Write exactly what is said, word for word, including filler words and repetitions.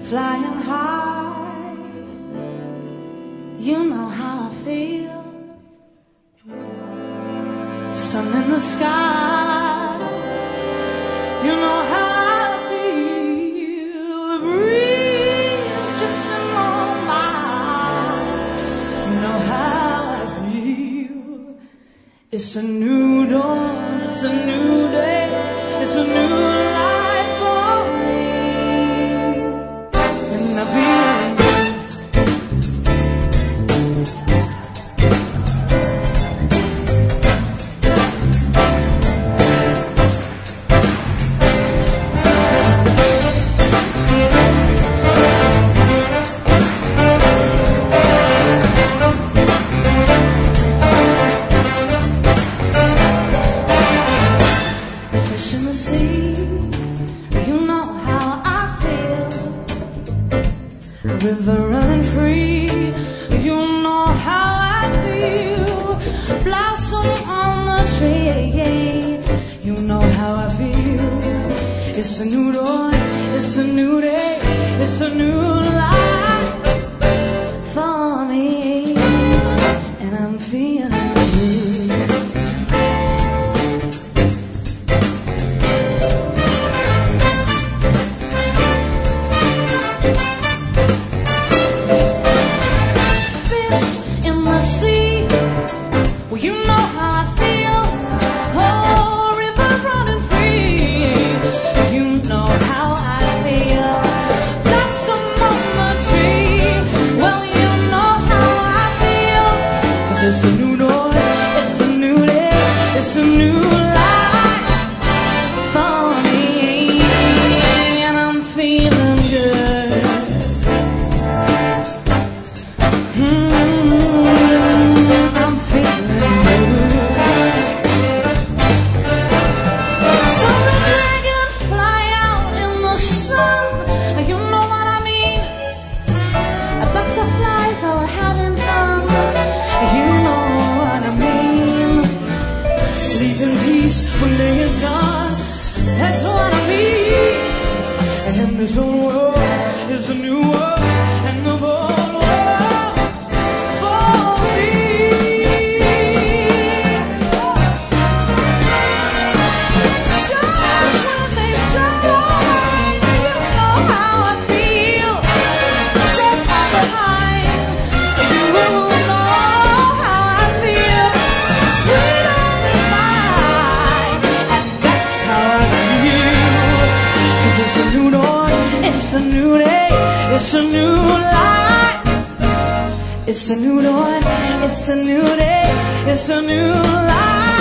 flying high. You know how I feel. Sun in the sky. You know how I feel. The breeze drifting on by. You know how I feel. It's a new dawn. It's a new day. It's a new life for me. And I feel in the sea, you know how I feel. A river running free, you know how I feel. Blossom on the tree, you know how I feel. It's a new dawn, it's a new day, it's a new life for me, and I'm feeling good. It's a new dawn, it's a new day, it's a new life for me, and I'm feeling good. Mm-hmm, I'm feeling good. So the dragon fly out in the sun, you know what I mean. Butterflies are having fun. You know what I mean. Sleep in peace when day is gone. That's what I mean. And in this old world is a new world, and the whole world for me. Stars when they shine, you know how I feel. Set up behind you. It's a new dawn, it's a new day, it's a new life. It's a new dawn, it's a new day, it's a new life.